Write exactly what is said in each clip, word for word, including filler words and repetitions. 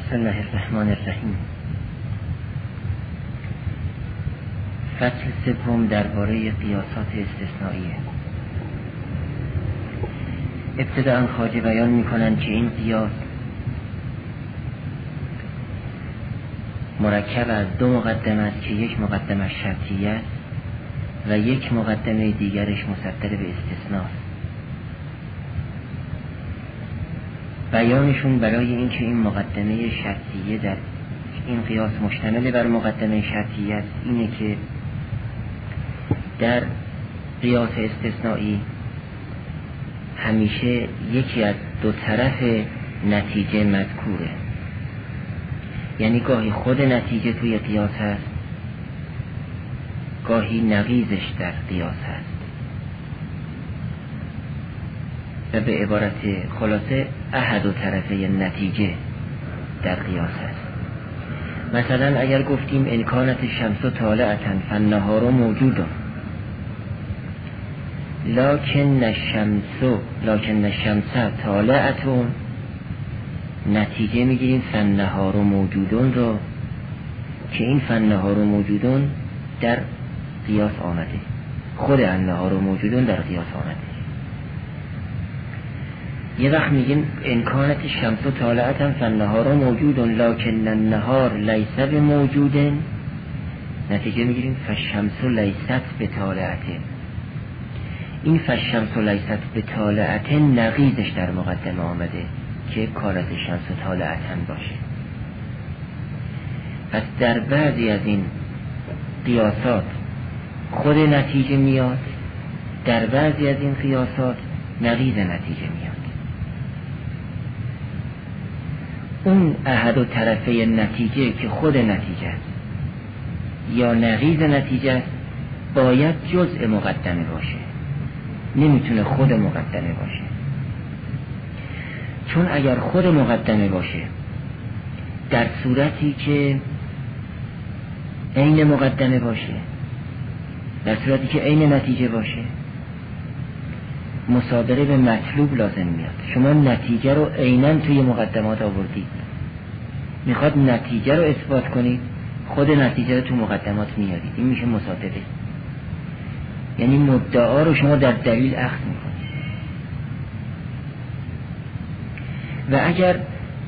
بسم الله الرحمن الرحیم. فصل سوم درباره قیاسات استثنائیه. ابتداء خواجه بیان میکنند که این قیاس مرکب از دو مقدمه است که یک مقدمه شرطیه است و یک مقدمه دیگرش مصدر به استثناست. بیانشون برای اینکه این مقدمه شرطیه در این قیاس مشتمل بر مقدمه شرطیه است اینه که در قیاس استثنایی همیشه یکی از دو طرف نتیجه مذکوره، یعنی گاهی خود نتیجه توی قیاس هست، گاهی نقیضش در قیاس هست. و به عبارت خلاصه احد و طرفه نتیجه در قیاس هست. مثلا اگر گفتیم انکانت شمس طالعتن فالنهار موجود لکن الشمس لکن الشمس طالعتون، نتیجه میگیریم فالنهار موجودون رو که این فالنهار موجودون در قیاس آمده، خود النهار موجودون در قیاس آمده. یه وقت میگیم انکانت شمس طالعتن فالنهار موجودون لکن النهار لیس بموجود، نتیجه میگیریم فالشمس لیست بطالعتن. این فالشمس لیست بطالعتن نقیضش در مقدمه آمده که کارت شمس طالعتن باشه. پس در بعضی از این قیاسات خود نتیجه میاد، در بعضی از این قیاسات نقیض نتیجه میاد. اون احد و طرفه نتیجه که خود نتیجه است یا نقیض نتیجه است باید جزء مقدمه باشه، نمیتونه خود مقدمه باشه. چون اگر خود مقدمه باشه در صورتی که عین مقدمه باشه، در صورتی که عین نتیجه باشه، مصادره به مطلوب لازم میاد. شما نتیجه رو عیناً توی مقدمات آوردید، میخواد نتیجه رو اثبات کنید، خود نتیجه رو تو مقدمات میارید، این میشه مصادره. یعنی مدعا رو شما در دلیل اخذ میکنید. و اگر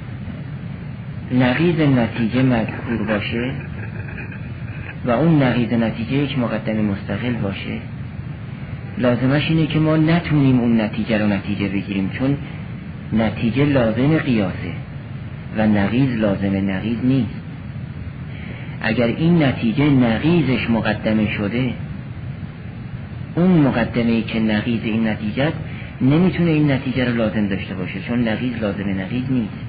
نقیض نتیجه مذکور باشه و اون نقیض نتیجه یک مقدمه مستقل باشه، لازمش اینه که ما نتونیم اون نتیجه رو نتیجه بگیریم، چون نتیجه لازم قیاسه و نقیض لازم نقیض نیست. اگر این نتیجه نقیضش مقدمه شده، اون مقدمه‌ای که نقیض این نتیجه است نمیتونه این نتیجه رو لازم داشته باشه، چون نقیض لازم نقیض نیست.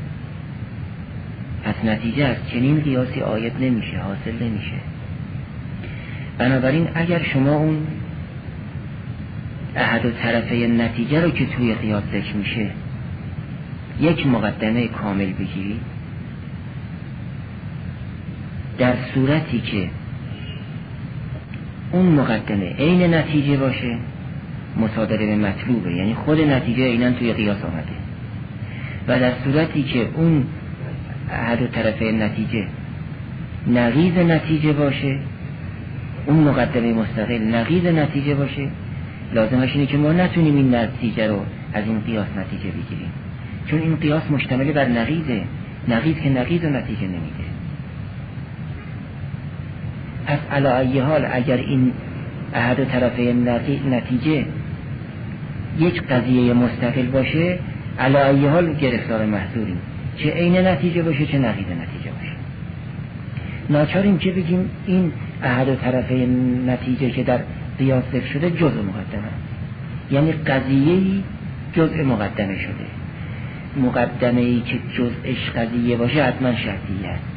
پس نتیجه از چنین قیاسی عاید نمیشه، حاصل نمیشه. بنابراین اگر شما اون احد و طرفه نتیجه رو که توی قیاس ذکر میشه یک مقدمه کامل بگیرید، در صورتی که اون مقدمه عین نتیجه باشه مصادره به مطلوبه، یعنی خود نتیجه عیناً توی قیاس آمده. و در صورتی که اون احد و طرفه نتیجه نقیض نتیجه باشه، اون مقدمه مستقل نقیض نتیجه باشه، لازمش اینه که ما نتونیم این نتیجه رو از این قیاس نتیجه بگیریم، چون این قیاس مشتمل بر نقیضه، نقیض که نقیض و نتیجه نمیده. پس علی ای حال اگر این احد و طرفه نتیجه یک قضیه مستقل باشه، علی ای حال گرفتار محظوریم، چه عین نتیجه باشه چه نقیض نتیجه باشه. ناچاریم که بگیم این احد و طرفه نتیجه که در قیاس ذکر شده جزء مقدمه، یعنی قضیه‌ای جزء مقدمه شده. مقدمه‌ای که جزءش قضیه باشه حتما شرطیه است،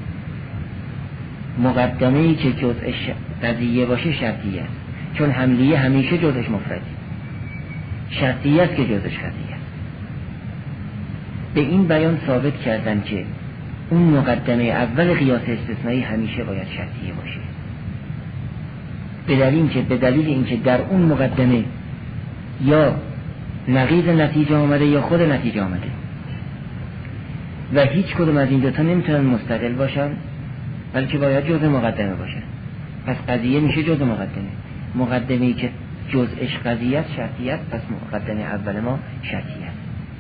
مقدمه‌ای که جزءش قضیه باشه شرطیه است، چون حملیه همیشه جزءش مفردی، شرطیه است که جزءش قضیه است. به این بیان ثابت کردن که اون مقدمه اول قیاس استثنایی همیشه باید شرطیه باشه، به دلیل که به دلیل اینکه در اون مقدمه یا نقیض نتیجه آمده یا خود نتیجه آمده. و هیچ کدوم از این دوتا نمیتونن مستقل باشن، بلکه باید جزء مقدمه باشن. پس قضیه میشه جزء مقدمه. مقدمه‌ای که جزءش قضیه شرطیت، پس مقدمه اول ما شرطیت.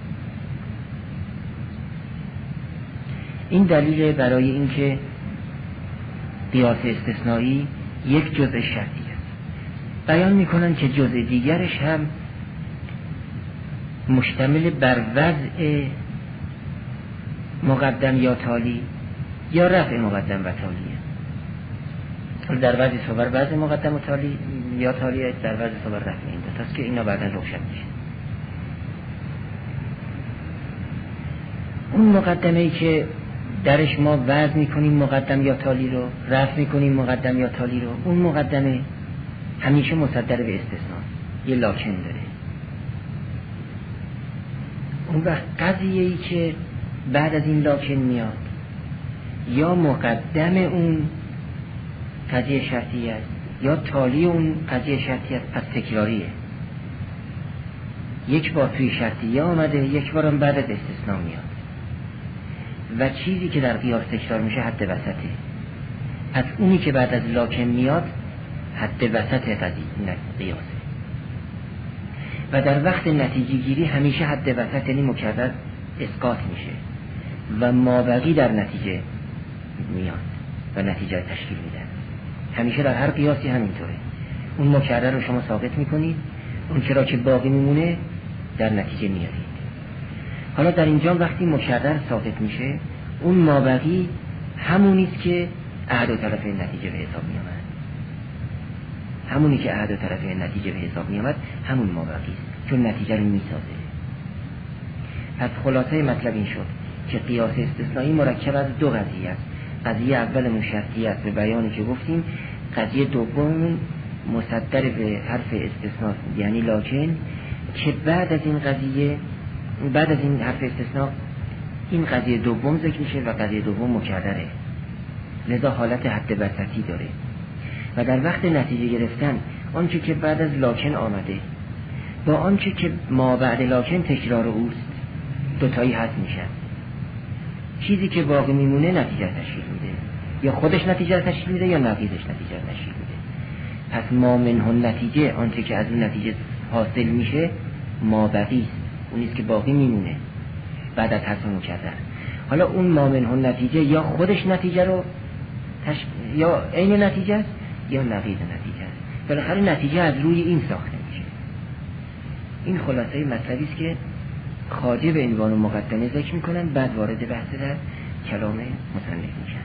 این دلیل برای اینکه قیاس استثنایی یک جزء شرطی است. بیان میکنن که جزء دیگرش هم مشتمل بر وضع مقدم یا تالی یا رفع مقدم و تالیه. در وضع صور وضع مقدم و تالی یا تالیه، در وضع صور رفع این دو تاست که اینا بعدا روشن میشه. اون مقدمه ای که درش ما وضع میکنیم مقدم یا تالی رو، رفع میکنیم مقدم یا تالی رو، اون مقدمه همیشه مصدر به استثناء، یه لاکن داره. اون وقت قضیه ای که بعد از این لاکن میاد یا مقدم اون قضیه شرطی است یا تالی اون قضیه شرطی است، پس تکراریه. یک بار توی شرطیه آمده، یک بارم بعد از استثناء میاد و چیزی که در قیاس تکرار میشه حد وسطه. پس اونی که بعد از لاکن میاد حد وسط قضیه قیاسه و در وقت نتیجه گیری همیشه حد وسط یعنی مکرر اسقاط میشه و مابقی در نتیجه میاد و نتیجه تشکیل میدن. همیشه در هر قیاسی همینطوره. اون مکرر رو شما ثابت میکنید، اون چرا که باقی میمونه در نتیجه میارید. حالا در اینجا وقتی مکرر ثابت میشه، اون مابقی همونیست که احد و طرف نتیجه به حساب میامد. همونی که احد و طرف نتیجه به حساب میامد همون مابقی است، چون نتیجه رو میسازه. پس خلاصه مطلب این شد که قیاس استثنایی مرکب از دو قضیه است. قضیه اول شرطی است به بیانی که گفتیم، قضیه دوم مصدر به حرف استثناء یعنی لاکن، که بعد از این قضیه بعد از این حرف استثناء این قضیه دوم ذکر میشه و قضیه دوم مکرره، لذا حالت حد وسطی داره و در وقت نتیجه گرفتن آنچه که بعد از لاکن آمده با آنچه که ما بعد لاکن تکرار اوست دوتایی حد میشن. چیزی که باقی میمونه نتیجه تشکیل میده، یا خودش نتیجه تشکیل میده یا نقیضش نتیجه تشکیل میده. پس ما منه نتیجه، آنچه که از اون نتیجه حاصل میشه ما بقی است، اونیست که باقی میمونه بعد از حذف مکرر. حالا اون ما منه نتیجه یا خودش نتیجه رو تش... یا عین نتیجه است یا نقیض نتیجه است. بالاخره نتیجه از روی این ساخته میشه. این خلاصه مطلبی است که خواجه به عنوان مقدمه ذکر میکنن، بعد وارد بحث در کلام مصنف میشن.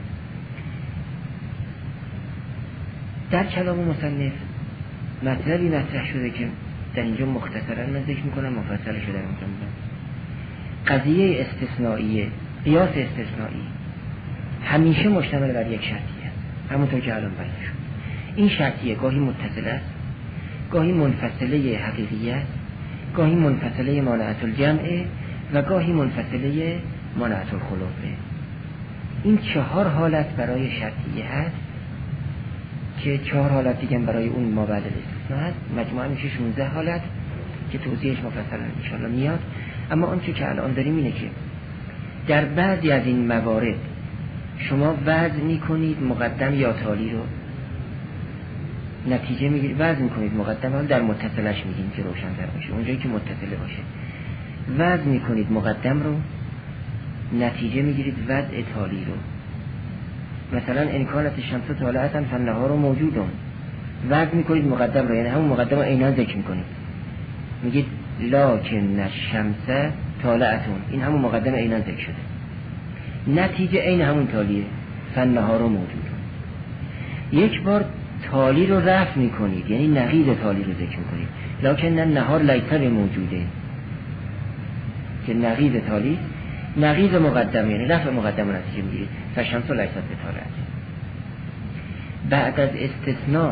در کلام مصنف مطلبی مطرح شده که در اینجا مختصرا من ذکر میکنم، مفصل شده میکنم. قضیه استثنائیه، قیاس استثنایی همیشه مشتمل بر یک شرطیه، همونطور که الان بیان شد. این شرطیه گاهی متصل است، گاهی منفصله حقیقی است، گاهی منفصله مانعت الجمع و گاهی منفصله مانعت الخلوفه. این چهار حالت برای شرطیه هست که چهار حالت دیگه برای اون ما بعد الاستثناء هست. مجموعا میشه شانزده حالت که توضیحش مفصلا ان شاء الله میاد. اما اون که الان داریم اینه که در بعضی از این موارد شما وضع میکنید مقدم یا تالی رو، نتیجه میگیرید، وضع میکنید مقدم، حال در متصلش میگیم که روشن‌تر باشه، اونجایی که متصله باشه وضع میکنید مقدم رو، نتیجه میگیرید وضع تالی رو. مثلا انکانت الشمس طالعة فالنهار موجود، وضع میکنید مقدم رو، یعنی همون مقدم رو عیناً ذکر میکنید، میگید لکن الشمس طالعة، این همون مقدم عیناً ذکر شده، نتیجه عین همون تالیه، فالنهار موجود. یک بار تالی رو رفع میکنید، یعنی نقیض تالی رو ذکر میکنید، لکن النهار لیس موجوده، که نقیض تالی، نقیض مقدم یعنی رفع مقدم رو نتیجه میگیرید، فالشمس لیست بطالعة. بعد از استثناء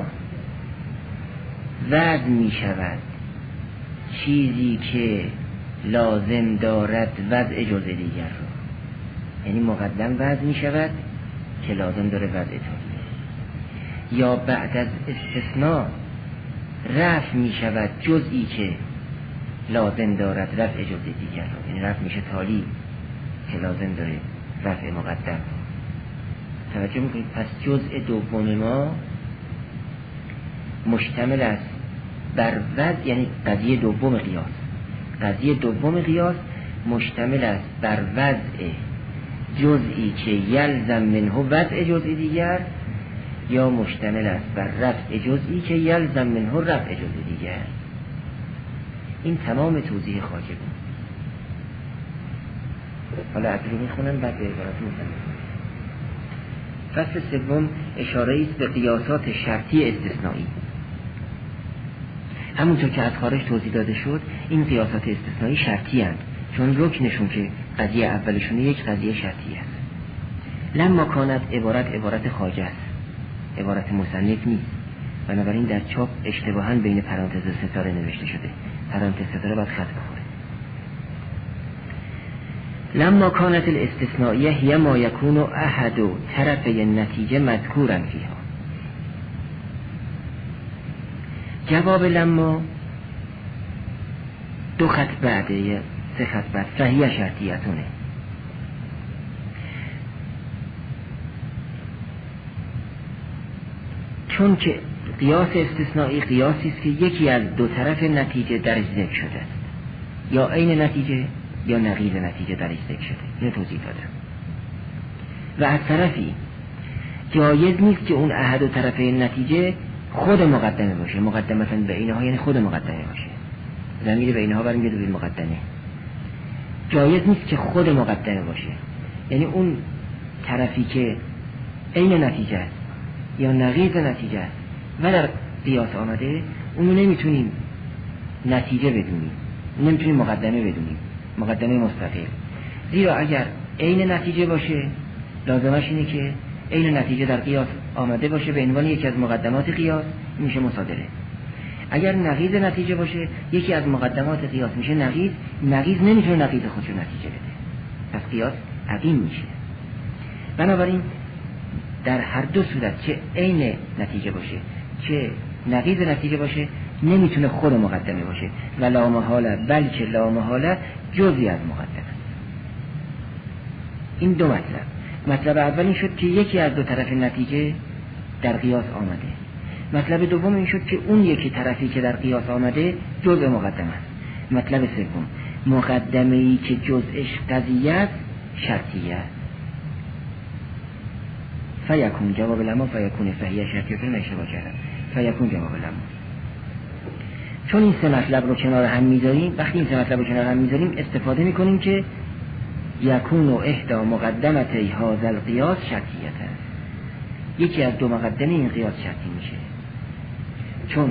وضع میشود چیزی که لازم دارد وضع جزء دیگر رو، یعنی مقدم وضع میشود که لازم داره وضع تالی، یا بعد از استثناء رفع می شود جزئی که لازم دارد رفع جزء دیگر رو، یعنی رفع میشه تالی که لازم داره رفع مقدم. توجه میکنید؟ پس جزء دوم ما مشتمل است بر وضع، یعنی قضیه دوم قیاس، قضیه دوم قیاس مشتمل است بر وضع جزئی که یلزم منه وضع جزئی دیگر، یا مشتمل است بر رفع جزئی که یلزم منه رفع جزئی دیگر. این تمام توضیح خواجه بود. حالا از رو میخونم بعد به عبارت می‌کنم. فصل سوم اشاره است به قیاسات شرطی استثنایی. همونطور که از خارج توضیح داده شد، این قیاسات استثنایی شرطی هستند، چون رکنشون که قضیه اولشون یک قضیه شرطی است. لما کانت عبارت عبارت خواجه است، عبارت مصنف نیست، بنابراین در چاپ اشتباهاً بین پرانتز ستاره نوشته شده. پرانتز ستاره باید خط بخوره. لما کانت الاستثنائیه هی ما یکون احد طرفی نتیجه مذکورا فیها. جواب لما دو خط بعده یا سه خط بعد فهیه شرطیتونه. چون که قیاس استثنایی قیاسی است که یکی از دو طرف نتیجه درش ذکر شده است، یا عین نتیجه یا نقیض نتیجه درش ذکر شده. اینو توضیح دادم. و از طرفی جایز نیست که اون احد و طرفه نتیجه خود مقدمه باشه. مقدمتاً به اینها یعنی خود مقدمه باشه. ضمیر به اینها برمیگرده به مقدمه. جایز نیست که خود مقدمه باشه، یعنی اون طرفی که عین نتیجه است یا نقیض نتیجه است و در قیاس آمده، اونو نمیتونیم نتیجه بدونیم، نمیتونیم مقدمه بدونیم، مقدمه مستقل. زیرا اگر عین نتیجه باشه لازمش اینه که عین نتیجه در قیاس آمده باشه به عنوان یکی از مقدمات قیاس، میشه مصادره. اگر نقیض نتیجه باشه یکی از مقدمات قیاس میشه نقیض، نقیض نمیتونه نقیض خودشو نتیجه بده، پس قیاس عقیم میشه. بنابراین در هر دو صورت، چه عین نتیجه باشه چه نقیض نتیجه باشه، نمیتونه خود مقدمه باشه و لا محاله، بلکه لا محاله جزئی از مقدمه. این دو مطلب. مطلب اول این شد که یکی از دو طرف نتیجه در قیاس آمده. مطلب دوم این شد که اون یکی طرفی که در قیاس آمده جزء مقدمه است. مطلب سوم مقدمه‌ای که جزءش قضیه است شرطیه است. فیکون جواب لما فیکون فهیه شرطیه. رو اشتباه کردم. فیکون جواب لما. چون این سه مطلب رو کنار هم میذاریم، وقتی این سه مطلب رو کنار هم میذاریم استفاده میکنیم که یکون و احدا مقدمتی هذا القیاس شرطیت است. یکی از دو مقدمه این قیاس شرطی میشه، چون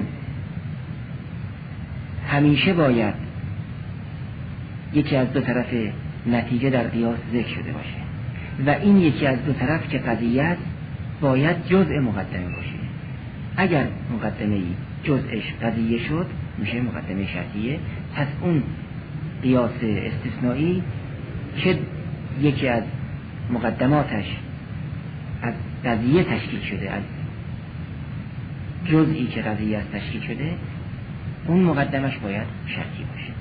همیشه باید یکی از دو طرف نتیجه در قیاس ذکر شده باشه و این یکی از دو طرف که قضیه است باید جزء مقدمه باشه. اگر مقدمه ای جزءش قضیه شد میشه مقدمه شرطیه. پس اون قیاس استثنایی که یکی از مقدماتش از قضیه تشکیل شده، از جزئی که قضیه است تشکیل شده، اون مقدمش باید شرطی باشه.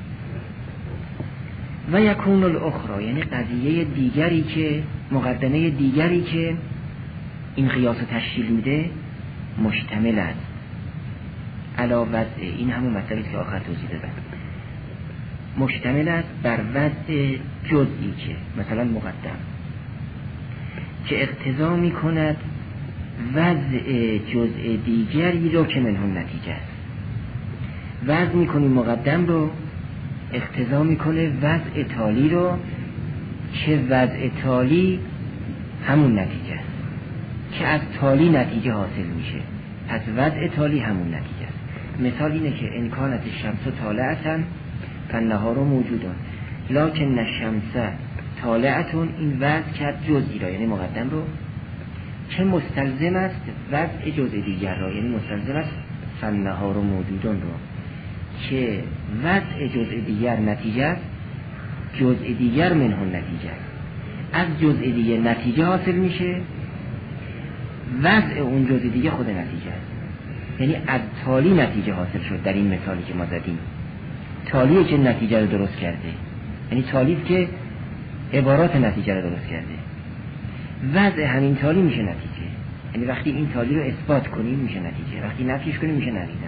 و یکون الاخرى یعنی قضیه دیگری که مقدمه دیگری که این قیاس تشکیل میده مشتمل است علی وضع، این همون مطلبی که آخر توضیح دادم، مشتمل است بر وضع جزئی که مثلا مقدم که اقتضا می کند وضع جزء دیگری رو که منه نتیجه است. وضع می کنیم مقدم رو، اقتضا می کنه وضع تالی رو که وضع تالی همون نتیجه است، که از تالی نتیجه حاصل میشه. پس وضع تالی همون نتیجه است. مثال اینه که امکانت الشمس طالعتن فالنهار موجودون لکن الشمس طالعتون، این وضع کرد جزئی را یعنی مقدم رو که مستلزم است وضع جزء دیگر را یعنی مستلزم است فالنهار موجودون رو که وضع جزء دیگر نتیجه است، جزء دیگر منه نتیجه است. از جزء دیگر نتیجه حاصل میشه، وضع اون جزء دیگه خود نتیجه است. یعنی از تالی نتیجه حاصل شد. در این مثالی که ما زدیم تالیه که نتیجه رو درست کرده، یعنی تالیه که عبارات نتیجه رو درست کرده. وضع همین تالی میشه نتیجه، یعنی وقتی این تالی رو اثبات کنیم میشه نتیجه، وقتی نفیش کنیم میشه نتیجه.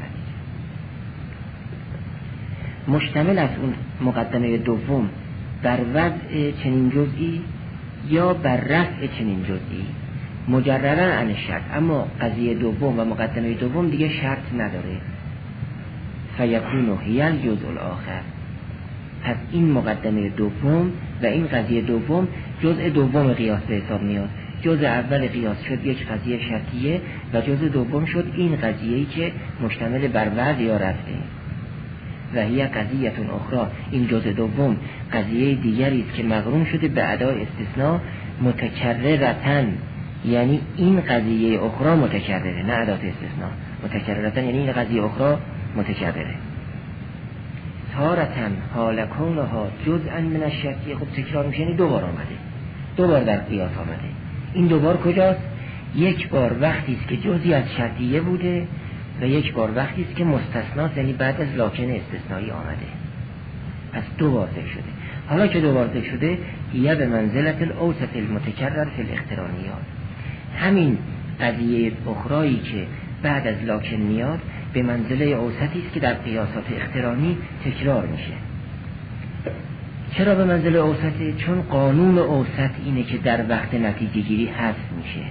مشتمل از اون مقدمه دوم بر وضع چنین جزئی یا بر رفع چنین جزئی مجردا عن شرط، اما قضیه دوم و مقدمه دوم دیگه شرط نداره. فیکون هی الجزء الاخر، پس این مقدمه دوم و این قضیه دوم جزء دوم قیاس به حساب میاد. جزء اول قیاس شد یک قضیه شرطیه و جزء دوم شد این قضیه‌ای که مشتمل بر وضع یا رفعه. و هی قضیه اخرى، این جزء دوم قضیه دیگری است که مقرون شده به ادای استثناء متکررتن، یعنی این قضیه اخرى متکرره، نه ادات استثناء. متکررتن یعنی این قضیه اخرى متکرره. تارتن حال کونها جزءا من الشرطیه، خب تکرار میشه یعنی دو بار آمده، دو بار در قیاس آمده. این دو بار کجاست؟ یک بار وقتی است که جزئی از شرطیه بوده و یک بار وقتی است که مستثنا، یعنی بعد از لاکن استثنایی آمده. پس دو بار ذکر شده. حالا که دو بار ذکر شده، یه به منزلت الاوسط المتکرر فی الاقترانیات، همین قضیه اخرایی که بعد از لاکن میاد به منزله اوسطی است که در قیاسات اقترانی تکرار میشه. چرا به منزله اوسطه؟ چون قانون اوسط اینه که در وقت نتیجه گیری حذف میشه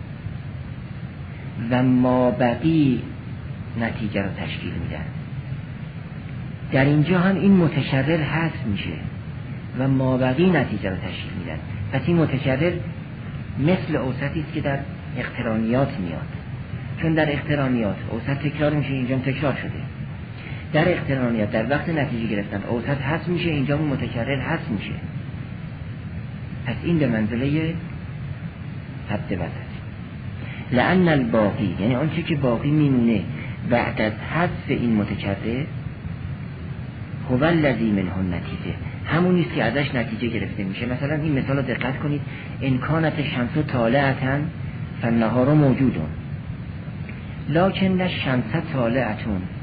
و ما بقی نتیجه رو تشکیل میدن. در اینجا هم این متکرر حذف میشه و ما بقی نتیجه رو تشکیل میدن. پس این متکرر مثل اوسطی است که در اقترانیات میاد، چون در اقترانیات اوسط تکرار میشه، اینجا تکرار شده. در اقترانیات در وقت نتیجه گرفتن اوسط حذف میشه، اینجا متکرر حذف میشه. پس این به منزله حد وسط. لأن الباقی، یعنی آنچه که باقی میمونه بعد از حذف این متکرر، هو الذی منه النتیجه، همونی است که ازش نتیجه گرفته میشه. مثلا این مثال رو دقت کنید: ان کانت الشمس طالعة فالنهار موجود لکن الشمس طالعة.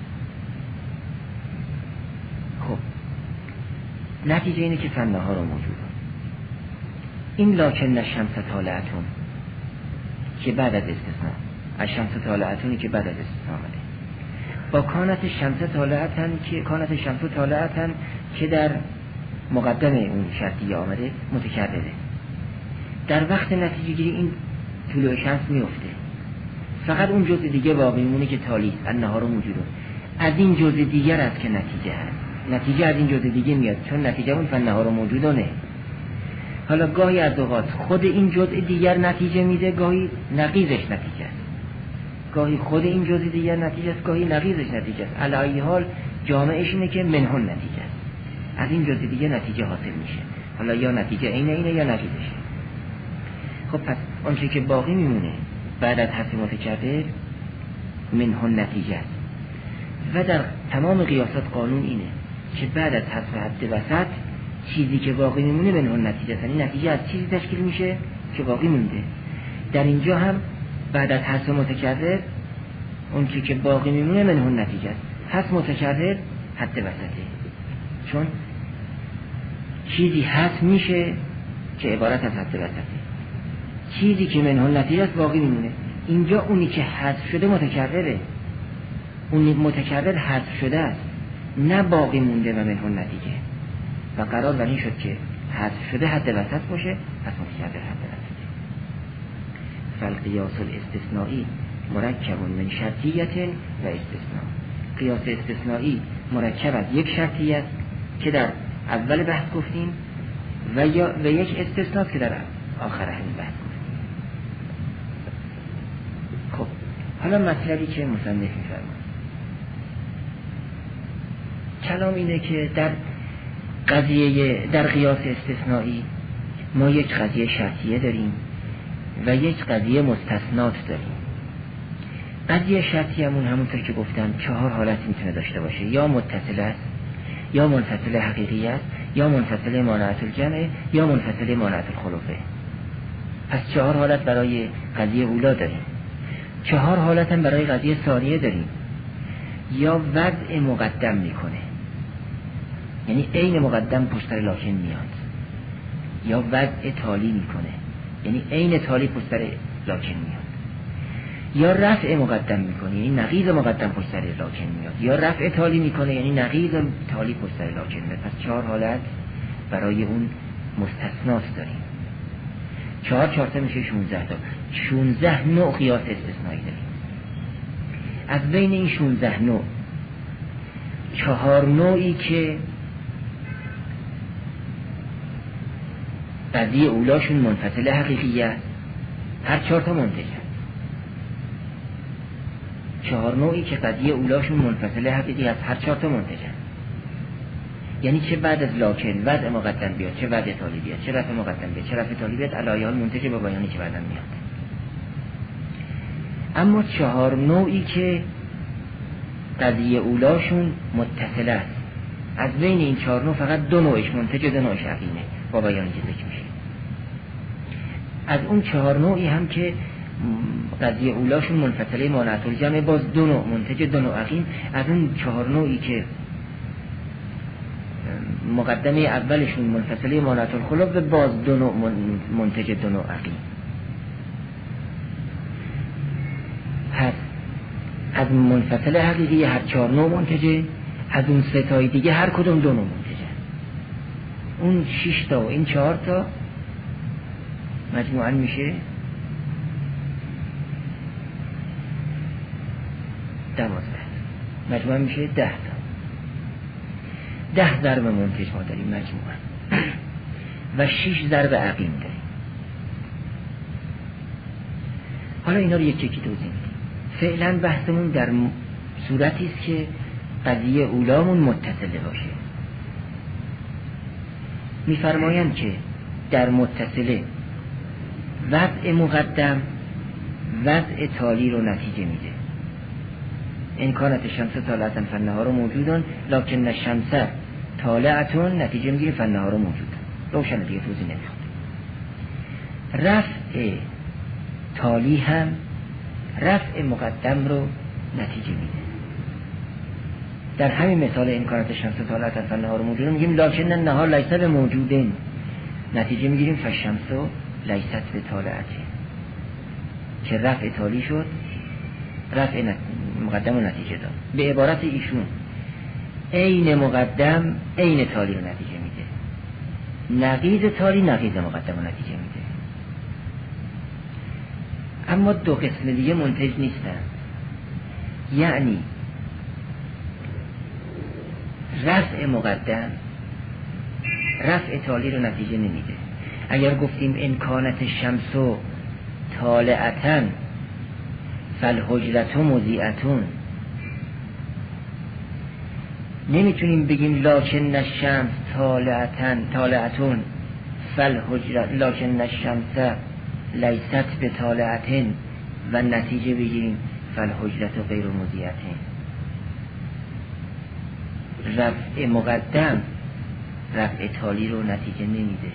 خب نتیجه اینه که فالنهار موجود. این لکن الشمس طالعة که بعد از استثناء، الشمس طالعة که بعد از استثناء آمده، با کانت الشمس طالعة که کانت الشمس طالعة که در مقدمه اون شرطی آمده متکرره. در وقت نتیجه گیری این طلوع شمس میفته، فقط اون جزء دیگه باقی میمونه که تالی است، النهار موجود. از این جزء دیگر است که نتیجه هست، نتیجه از این جزء دیگه میاد، چون نتیجه اون فالنهار موجودونه. حالا گاهی از اوقات خود این جزء دیگر نتیجه میده، گاهی نقیضش نتیجه است. گاهی خود این جزء دیگر نتیجه است، گاهی نقیضش نتیجه است. علی ای حال جامعش اینه که منهن نتیجه است، از این جزء دیگه نتیجه حاصل میشه. حالا یا نتیجه اینه اینه یا نقیضشه. خب پس آنچه که باقی میمونه بعد از حذف متکرر منهن نتیجه است. و در تمام قیاسات قانون اینه که بعد از حذف حد وسط چیزی که باقی میمونه منهن نتیجه است، یعنی نتیجه از چیزی تشکیل میشه که باقی مونده. در اینجا هم بعد از حذف متکرر اون چیزی که باقی میمونه منهن نتیجه است. حذف متکرر حد وسطه، چون چیزی حذف میشه که عبارت از حد وسطه، چیزی که منهن نتیجه است باقی میمونه. اینجا اونی که حذف شده متکرره، اونی متکرر حذف شده است، نه باقی مونده و منهن نتیجه. و قرار بر این شد که حذف شده حد وسط باشه، پس متکرر حد وسط. فالقیاس الاستثنایی مرکب من شرطیت و استثناء. قیاس استثنایی مرکب از یک شرطی است که در اول بحث گفتیم و یا و یک استثناء که در آخر همین بحث گفتیم. خب حالا مطلبی که مصنف می‌فرماید کلام اینه که در قضیه در قیاس استثنایی ما یک قضیه شرطیه داریم و یک قضیه مستثنات داریم. قضیه شرطیمون همونطور که گفتم چهار حالت میتونه داشته باشه: یا متصل است، یا منفصل حقیقی است، یا منفصل مانعت الجمع، یا منفصل مانعت الخلفه. پس چهار حالت برای قضیه اولا داریم. چهار حالت هم برای قضیه ثانیه داریم. یا وضع مقدم میکنه، یعنی عین مقدم پشت سر لاکن میاد، یا وضع تالی میکنه، یعنی عین تالی پشت سر لاکن میاد، یا رفع مقدم میکنه یعنی نقیض مقدم پشت سر لاکن میاد، یا رفع تالی میکنه یعنی نقیض تالی پشت سر لاکن میاد. پس چهار حالت برای اون مستثناست داریم. چهار چهار تا میشه شونزده تا. شونزده نوع قیاس استثنایی داریم. از بین این شونزده نوع چهار نوعی که قضیه اولاشون منفصل حقیقیه، هر چهار تا منتجن. چهار نوعی که قضیه اولاشون منفصل حقیقی است، هر چهار تا منتجن. یعنی چه بعد از لاکن وضع مقدم بیاد، چه وضع تالی بیاد، چه رفع مقدم بیاد، چه رفع تالی بیاد، علایه منتج با بیانی که بعدم میاد. اما چهار نوعی که قضیه اولاشون متصل است، از بین این چهار نوع فقط دو نوعش منتج و دو نوعش عقیمه با بیانی که ذکر میشه. از اون چهار نوعی هم که قضیه اولاشون منفصله مانعت الجمع، باز دو نوع منتج دو نوع عقیم. از اون چهار نوعی که مقدمه اولشون منفصله مانعت الخلق، باز دو نوع منتج دو نوع عقیم. پس از منفصل حقیقی هر چهار نوع منتجه، از اون سه تای دیگه هر کدوم دو نوع منتجه. اون شش تا و این چهار تا مجموعاً میشه دوازده، مجموعاً میشه ده تا. ده ضرب منتج ما داریم مجموعاً و شش ضرب عقیم داریم. حالا اینا رو یک یکی توضیح میدیم. فعلا بحثمون در صورتی است که قضیه اولامون متصله باشه. میفرمایند که در متصله وضع مقدم وضع تالی رو نتیجه میده. امکانات شمس طالعتن فالنهار موجودن لکن الشمس طالعتن، نتیجه میگیره فالنهار موجودن. روشن دیگه توضیح نمیخواد. رفع تالی هم رفع مقدم رو نتیجه میده. در همین مثال امکانات شمس طالعتن فالنهار موجودن میگیم لکن النهار لیس بموجودن، نتیجه میگیریم فالشمس لیست بطالعته، که رفع تالی شد، رفع مقدم و نتیجه داد. به عبارت ایشون عین مقدم عین تالی رو نتیجه میده، نقیض تالی نقیض مقدم و نتیجه میده. اما دو قسم دیگه منتج نیستن، یعنی رفع مقدم رفع تالی رو نتیجه نمیده. اگر گفتیم امکانات شمس طالعتن فالحجرة مضیئة، نمیتونیم بگیم لکن الشمس طالعتن طالعتون فالحجرة لکن الشمس لیست بطالعتن و نتیجه بگیریم فالحجرة غیر مضیئة. رفع مقدم رفع تالی رو نتیجه نمیده.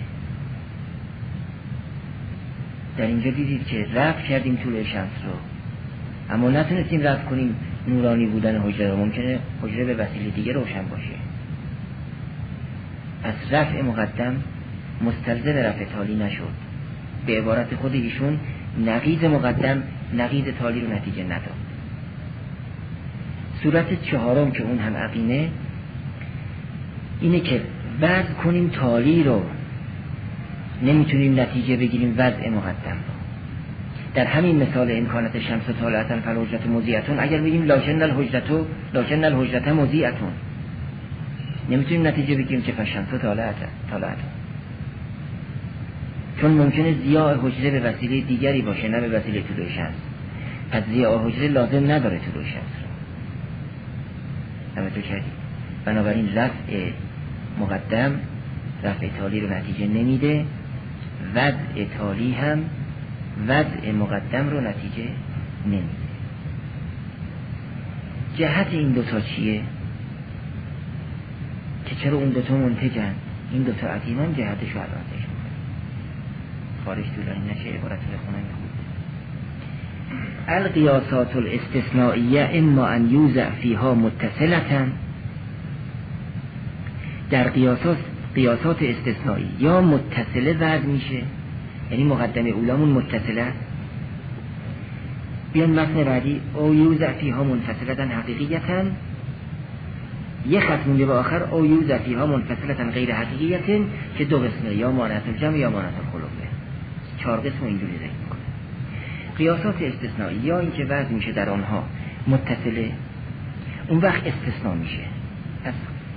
در اینجا دیدید که رفع کردیم طول شمس رو، اما نتونستیم رفع کنیم نورانی بودن حجره رو. ممکنه حجره به وسیله دیگه روشن باشه. پس رفع مقدم مستلزم رفع تالی نشد. به عبارت خود ایشون نقیض مقدم نقیض تالی رو نتیجه نداد. صورت چهارم که اون هم عقینه اینه که وضع کنیم تالی رو، نمیتونیم نتیجه بگیریم وضع مقدم رو. در همین مثال امکانات شمس طالعتن فالحجرة مضیئة، اگر بگیم لکن الحجرة لکن الحجرة مضیئة، نمیتونیم نتیجه بگیریم که فالشمس طالعتن طالعتن، چون ممکنه ضیاء حجره به وسیله دیگری باشه نه به وسیله طلوع شمس. پس ضیاء حجره لازم نداره طلوع شمس رو. توجه کردید؟ بنابراین رفع مقدم رفع تالی رو نتیجه نمیده، وضع تالی هم وضع مقدم رو نتیجه نمیده. جهت این دوتا چیه؟ که چرا اون دوتا منتجن؟ این دوتا عقیمان جهتش رو الان ذکر می‌کنم. خارج طولانی نشه، عبارت بخونم خوب. القیاسات الاستثنائیه اما ان یوضع فیها متصلة، در قیاسات قیاسات استثنایی یا متصله وضع میشه، یعنی مقدمه اولامون متصله است. بیان متن بعدی او یوزع فیها منفصلتن حقیقیتن، یه خط مونده به آخر او یوزع فیها منفصلتن غیر حقیقیتن که دو قسمه، یا مانعت الجمع یا مانعت الخلوه، چهار قسم اینجوری ذکر میکنه. قیاسات استثنایی یا اینکه وضع میشه در آنها متصله، اون وقت استثناء میشه. پس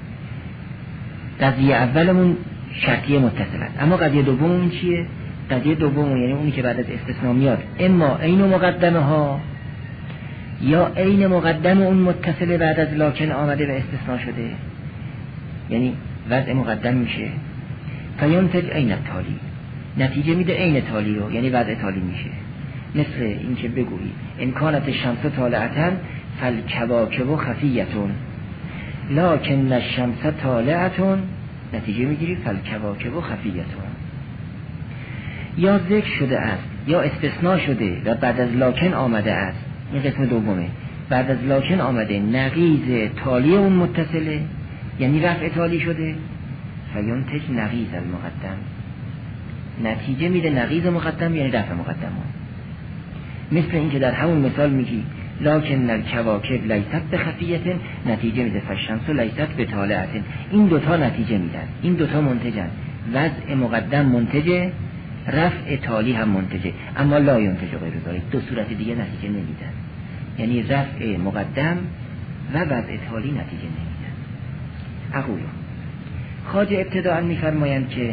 قضیه اولمون شرطیه متصل است، اما قضیه دوممون چیه؟ قضیه دوم یعنی اونی که بعد از استثناء میاد اما عین مقدمه ها یا عین مقدم اون متصله بعد از لکن آمده و استثناء شده، یعنی وضع مقدم میشه. فینتج عین التالی، نتیجه میده عین تالی رو، یعنی وضع تالی میشه. مثل اینکه بگویی امکانت شمس طالعتن فالکواکب خفیتون لکن الشمس طالعتون، نتیجه میگیری فالکواکب خفیتون. یا ذکر شده است یا استثناء شده و بعد از لکن آمده است، این قسم دومه، بعد از لکن آمده نقیض تالی اون متصله، یعنی رفع تالی شده. فینتج نقیض المقدم، نتیجه میده نقیض مقدم یعنی رفع مقدم. مثل اینکه در همون مثال میگی لکن الکواکب لیست بخفیت، نتیجه میده فالشمس لیست بطالعت. این دوتا نتیجه میدن، این دوتا منتجن، وضع مقدم منتجه، رفع تالی هم منتجه، اما لا ینتج غیر ذلک، دو صورت دیگه نتیجه نمیدن، یعنی رفع مقدم و وضع تالی نتیجه نمیدن. اقول خواجه ابتداء میفرمایند که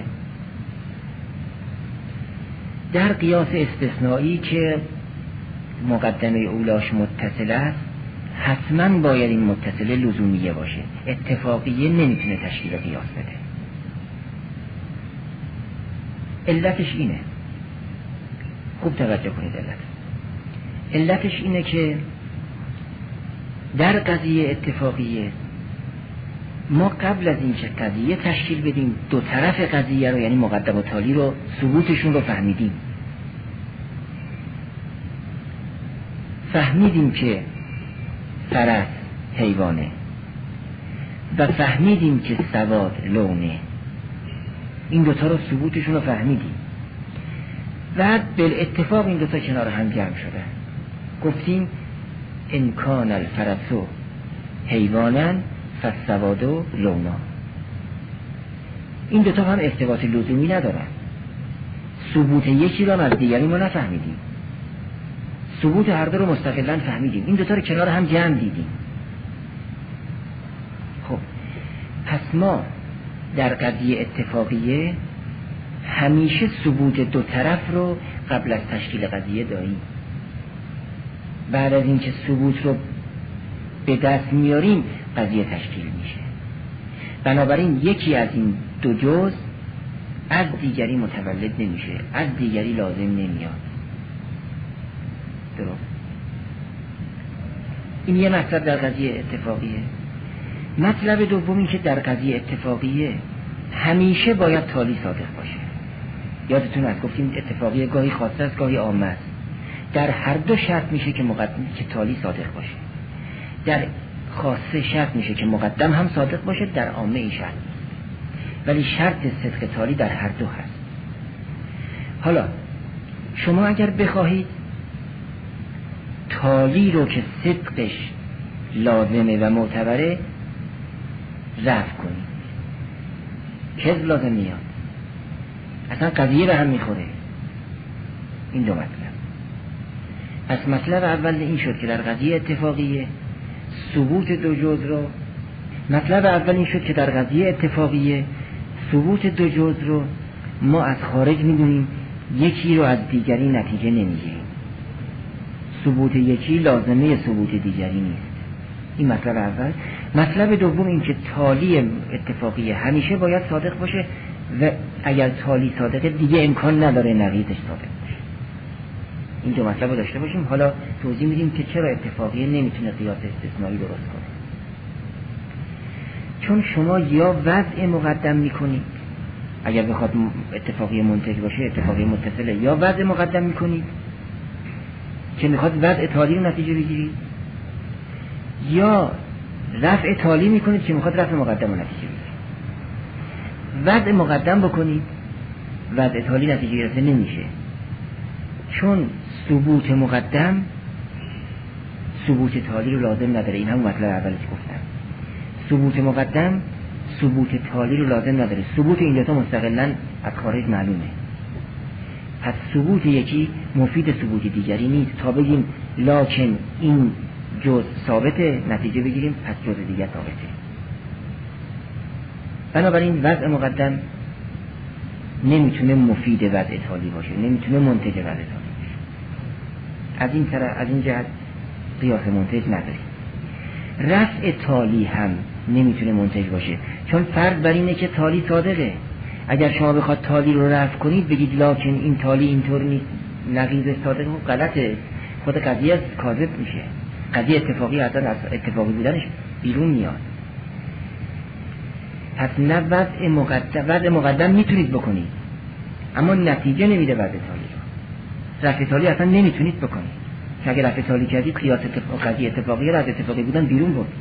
در قیاس استثنایی که مقدمه اولاش متصل است، حتما باید این متصله لزومیه باشه، اتفاقیه نمیتونه تشکیل قیاس بده. علتش اینه، خوب توجه کنید، علت علتش اینه که در قضیه اتفاقیه ما قبل از این که قضیه تشکیل بدیم دو طرف قضیه رو، یعنی مقدم و تالی رو، ثبوتشون رو فهمیدیم. فهمیدیم که فرس حیوانه و فهمیدیم که سواد لونه، این دوتا رو ثبوتشون رو فهمیدیم. بعد بالاتفاق این دوتا کنار هم جمع شده، گفتیم امکان الفرسو حیوانن فالسوادو لونا. این دوتا هم ارتباط لزومی ندارن، ثبوت یکی رو از دیگری ما نفهمیدیم، ثبوت هر دو رو مستقلاً فهمیدیم، این دوتا رو کنار هم جمع دیدیم. خب پس ما در قضیه اتفاقیه همیشه ثبوت دو طرف رو قبل از تشکیل قضیه داریم. بعد از اینکه ثبوت رو به دست میاریم قضیه تشکیل میشه. بنابراین یکی از این دو جز از دیگری متولد نمیشه، از دیگری لازم نمیاد. درست؟ این یه مطلب در قضیه اتفاقیه. مطلب دومی که در قضیه اتفاقیه همیشه باید تالی صادق باشه. یادتون هست گفتیم اتفاقیه گاهی خاصه است گاهی عامه است. در هر دو شرط میشه که مقدم که تالی صادق باشه. در خاصه شرط میشه که مقدم هم صادق باشه، در عامه این شرط نیست. ولی شرط صدق تالی در هر دو هست. حالا شما اگر بخواهید تالی رو که صدقش لازمه و معتبره رفع کنید، کذب لازم میاد، اصلا قضیه به هم میخوره. این دو مطلب. پس مطلب اول این شد که در قضیه اتفاقیه ثبوت دو جز رو مطلب اول این شد که در قضیه اتفاقیه ثبوت دو جز رو ما از خارج میدونیم، یکی رو از دیگری نتیجه نمیگیریم. ثبوت یکی لازمه ثبوت دیگری نیست. این مطلب اول. مطلب دوم این که تالی اتفاقیه همیشه باید صادق باشه و اگر تالی صادقه دیگه امکان نداره نقیضش صادق باشه. این دو مطلب رو داشته باشیم. حالا توضیح میدیم که چرا اتفاقیه نمیتونه قیاس استثنایی درست کنه. چون شما یا وضع مقدم میکنید، اگر بخواد اتفاقیه منتج باشه اتفاقیه متصله، یا وضع مقدم میکنید که میخواد وضع تالی رو نتیجه بگیرید، یا رفع تالی میکنید که میخواد رفع مقدم رو نتیجه بگیرید. وضع مقدم بکنید، وضع تالی نتیجه گرفته نمیشه، چون ثبوت مقدم ثبوت تالی رو لازم نداره. این هم مطلب اولش گفتم، ثبوت مقدم ثبوت تالی رو لازم نداره. ثبوت این دوتا مستقلاً از خارج معلومه، پس ثبوت یکی مفید ثبوت دیگری نیست. تا بگیم لکن این جزء ثابته نتیجه بگیریم پس جزء دیگر ثابته. بنابراین وضع مقدم نمیتونه مفید وضع تالی باشه، نمیتونه منتج وضع تالی باشه. از این طرف از این جهت قیاس منتج نداریم. رفع تالی هم نمیتونه منتج باشه، چون فرض بر اینه که تالی صادقه. اگر شما بخواد تالی رو رفع کنید بگید لکن این تالی اینطور نیست، نقیض صادق، غلطه، خود قضیه کاذب میشه، قضیه اتفاقی اصلا از اتفاقی بودنش بیرون میاد. پس نه وضع مقدم وضع مقدم میتونید بکنید اما نتیجه نمیده وضع تالی رو. رفع تالی اصلا نمیتونید بکنید، چون اگر رفع تالی کردید قیاس اتفاق قضیه اتفاقی رو از اتفاقی بودن بیرون برد.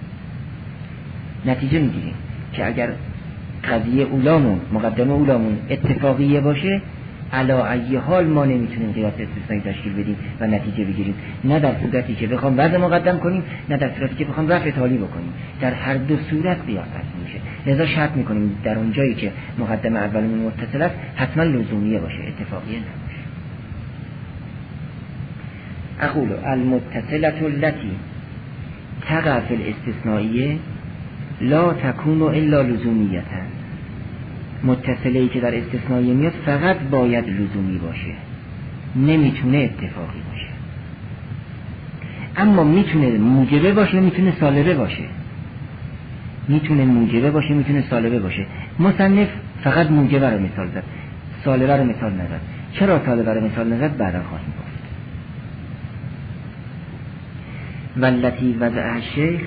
نتیجه میگیریم که اگر قضیه اولامون مقدمه اولامون اتفاقیه باشه علی ای حال ما نمیتونیم قیاس استثنایی تشکیل بدیم و نتیجه بگیریم، نه در صورتی که بخوام وضع مقدم کنیم نه در صورتی که بخوام رفع تالی بکنیم. در هر دو صورت قیاس تصمیم میشه. لذا شرط میکنیم در اون جایی که مقدمه اولمون متصل است حتما لزومیه باشه، اتفاقیه نباشه. اقول المتصلة التي تقع في الاستثنائیه لا تكون الا لزومیه. متصله‌ای که در استثنائیه میاد فقط باید لزومی باشه، نمیتونه اتفاقی باشه. اما میتونه موجبه باشه، میتونه سالبه باشه. میتونه موجبه باشه، میتونه سالبه باشه. مصنف فقط موجبه رو مثال زد، سالبه رو مثال نزد. چرا سالبه رو مثال نزد بعدا خواهیم گفت. والتی وضع الشیخ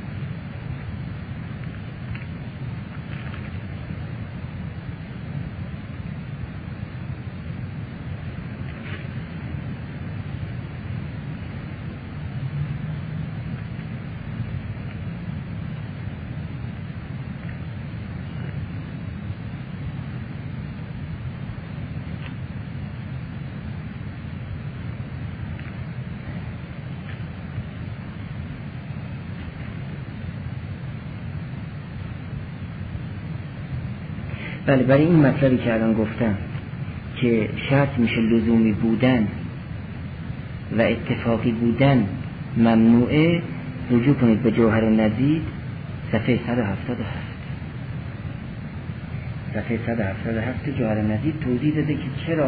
بله، برای این مطلبی که الان گفتم که شرط میشه لزومی بودن و اتفاقی بودن ممنوعه، رجوع کنید به جوهر النزید صفحه صد و هفتاد و هفت. صفحه صد و هفتاد و هفت جوهر النزید توضیح داده که چرا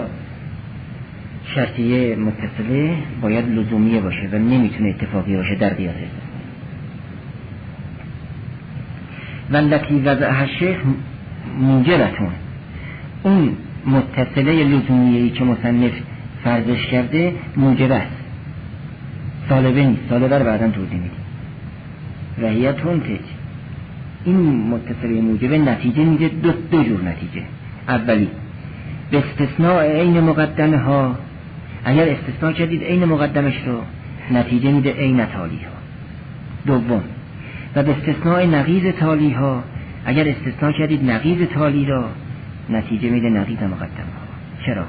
شرطیه متصله باید لزومیه باشه و نمیتونه اتفاقی باشه در قیاس. والتی وضعها الشیخ موجبتون، اون متصله لزومیه‌ای که مصنف فرضش کرده موجب است، سالبه نیست. سالبه رو بعدا توضیح میدیم. و هی تنتج، این متصله موجبه نتیجه میده دو, دو جور نتیجه. اولی به استثناء عین مقدمه ها، اگر استثناء کردید عین مقدمش رو نتیجه میده عین تالی ها. دوم و به استثناء نقیض تالی ها، اگر استثناء کردید نقیض تالی را نتیجه میده نقیض مقدمه ها. چرا؟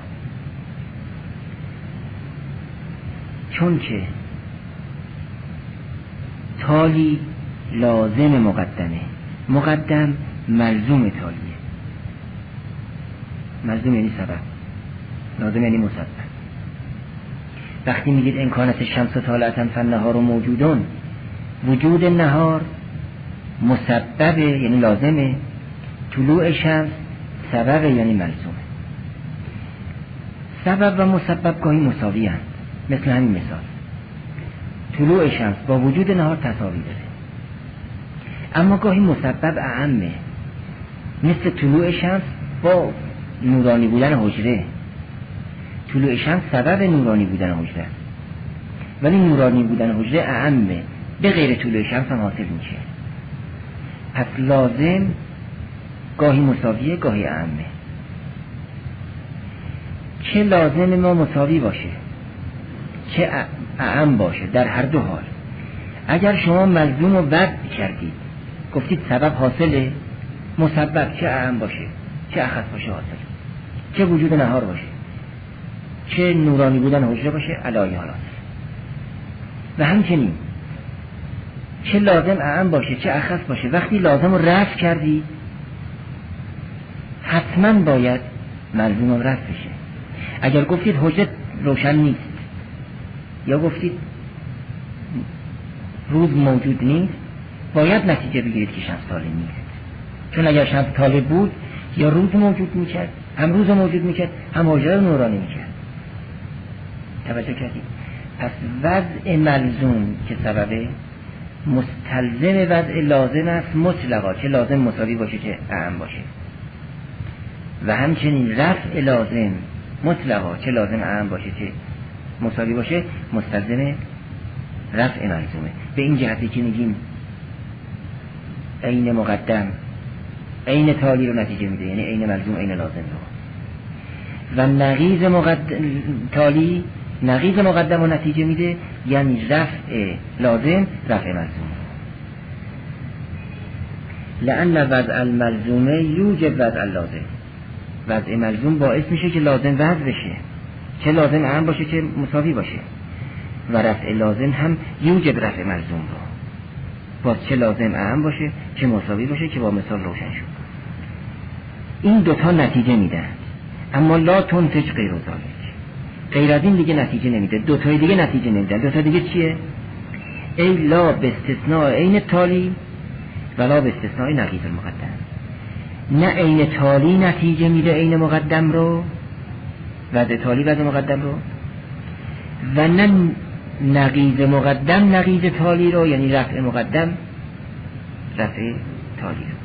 چون که تالی لازم مقدمه، مقدم ملزوم تالیه. ملزوم یعنی سبب، لازم یعنی مسبب. وقتی میگید ان کانت الشمس طالعة فالنهار موجودون، وجود نهار مسببه یعنی لازمه، طلوع شمس سببه یعنی ملزومه. سبب و مسبب گاهی مساوی هستند. مثل همین مثال، طلوع شمس با وجود نهار تساوی داره، اما گاهی مسبب اعمه، مثل طلوع شمس با نورانی بودن حجره. طلوع شمس سبب نورانی بودن حجره، ولی نورانی بودن حجره اعمه، به غیر طلوع شمس هم حاصل میشه. پس لازم گاهی مساویه گاهی اعمه. چه لازم ما مساوی باشه چه اعم باشه، در هر دو حال اگر شما ملزوم رو وضع کردید، گفتید سبب حاصله، مسبب چه اعم باشه چه اخص باشه حاصل، چه وجود نهار باشه چه نورانی بودن حجره باشه علایه حالات. و همچنین چه لازم اعم باشه چه اخص باشه، وقتی لازم رو رفع کردی حتما باید ملزوم رو رفع بشه. اگر گفتید حجره روشن نیست یا گفتید روز موجود نیست، باید نتیجه بگیرید که شمس طالع نیست، چون اگر شمس طالع بود یا روز موجود میکرد، هم روز موجود میکرد هم حجره رو نورانی میکرد. توجه کردید؟ پس وضع ملزوم که سببه مستلزم وضع لازم است مطلقا، چه لازم مساوی باشه چه اعم باشه. و همچنین رفع لازم مطلقا، چه لازم اعم باشه چه مساوی باشه، مستلزم رفع ملزومه. به این جهتی که میگیم عین مقدم عین تالی رو نتیجه میده، یعنی عین ملزوم عین لازم رو. و نقیض مقدم تالی نقیض مقدم رو نتیجه میده، یعنی رفع لازم رفع ملزوم. لأن وضع الملزومه یوجب وضع اللازم. وضع ملزوم باعث میشه که لازم وضع بشه، چه لازم اعم باشه چه مساوی باشه. و رفع لازم هم یوجب رفع ملزوم رو، باز چه لازم اعم باشه چه مساوی باشه، که با مثال روشن شد. این دوتا نتیجه میدن، اما لا تنتج غیر ذالک، غیر از این دیگه نتیجه نمیده. دوتای دیگه نتیجه نمیدن. دوتا دیگه چیه؟ ای لا به استثناء عین تالی و لا به استثناء نقیض المقدم. نه عین تالی نتیجه میده عین مقدم رو، وضع تالی وضع مقدم رو، و نه نقیض مقدم نقیض تالی رو، یعنی رفع مقدم رفع تالی رو.